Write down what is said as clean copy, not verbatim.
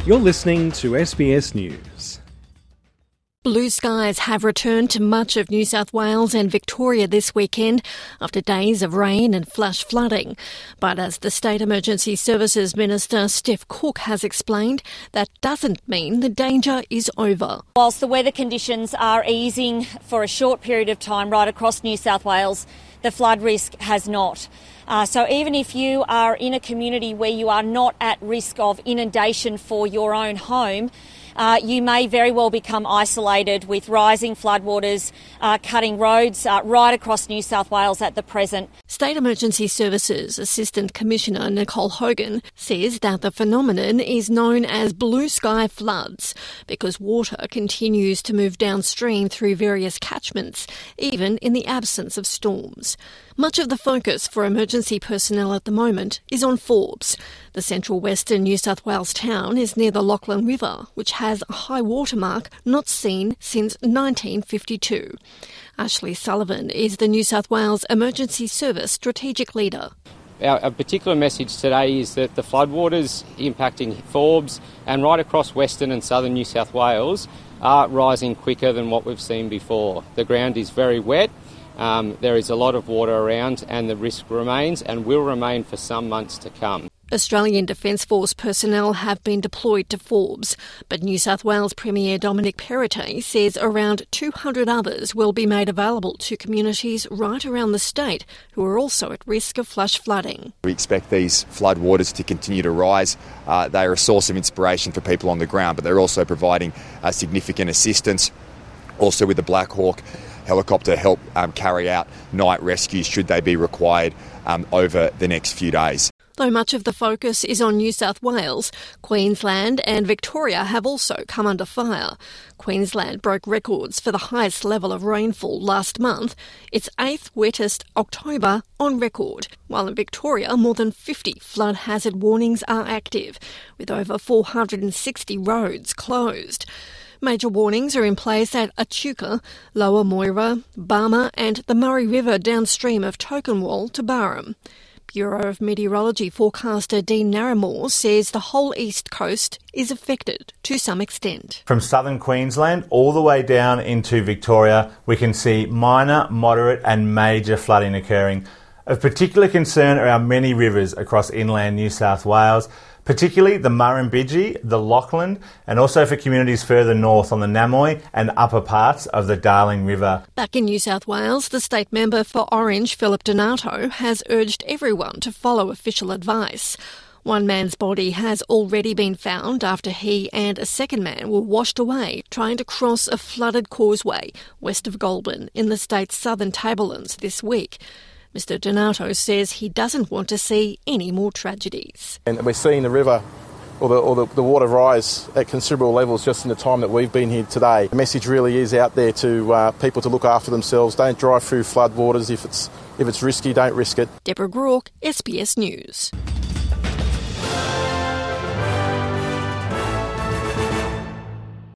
You're listening to SBS News. Blue skies have returned to much of New South Wales and Victoria this weekend after days of rain and flash flooding. But as the State Emergency Services Minister Steph Cook has explained, that doesn't mean the danger is over. Whilst the weather conditions are easing for a short period of time right across New South Wales, the flood risk has not. So even if you are in a community where you are not at risk of inundation for your own home, you may very well become isolated with rising floodwaters cutting roads right across New South Wales at the present. State Emergency Services Assistant Commissioner Nicole Hogan says that the phenomenon is known as blue sky floods because water continues to move downstream through various catchments, even in the absence of storms. Much of the focus for emergency personnel at the moment is on Forbes. The central western New South Wales town is near the Lachlan River, which has a high water mark not seen since 1952. Ashley Sullivan is the New South Wales Emergency Service Strategic Leader. Our particular message today is that the floodwaters impacting Forbes and right across western and southern New South Wales are rising quicker than what we've seen before. The ground is very wet. There is a lot of water around and the risk remains and will remain for some months to come. Australian Defence Force personnel have been deployed to Forbes, but New South Wales Premier Dominic Perrottet says around 200 others will be made available to communities right around the state who are also at risk of flash flooding. We expect these flood waters to continue to rise. They are a source of inspiration for people on the ground, but they're also providing significant assistance. Also with the Black Hawk helicopter help carry out night rescues should they be required over the next few days. Though much of the focus is on New South Wales, Queensland and Victoria have also come under fire. Queensland broke records for the highest level of rainfall last month, its 8th wettest October on record, while in Victoria more than 50 flood hazard warnings are active, with over 460 roads closed. Major warnings are in place at Echuca, Lower Moira, Barmer and the Murray River downstream of Tokenwall to Barham. Bureau of Meteorology forecaster Dean Narramore says the whole east coast is affected to some extent. From southern Queensland all the way down into Victoria, we can see minor, moderate and major flooding occurring. Of particular concern are our many rivers across inland New South Wales, particularly the Murrumbidgee, the Lachlan, and also for communities further north on the Namoi and upper parts of the Darling River. Back in New South Wales, the state member for Orange, Philip Donato, has urged everyone to follow official advice. One man's body has already been found after he and a second man were washed away trying to cross a flooded causeway west of Goulburn in the state's southern tablelands this week. Mr Donato says he doesn't want to see any more tragedies. And we're seeing the river or the water rise at considerable levels just in the time that we've been here today. The message really is out there to people to look after themselves. Don't drive through floodwaters. If it's risky, don't risk it. Deborah Groark, SBS News.